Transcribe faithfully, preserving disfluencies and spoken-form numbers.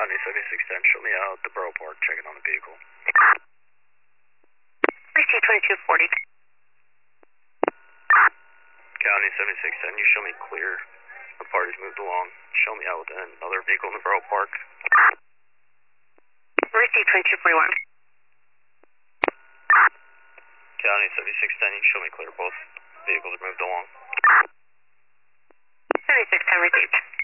County seventy-six ten, show me out the Borough Park, checking on the vehicle. Receive twenty-two forty. County seventy-six ten, you show me clear. The party's moved along. Show me out with another vehicle in the Borough Park. Receive twenty-two forty-one. County seventy-six ten, you show me clear. Both vehicles are moved along. seventy-six ten received.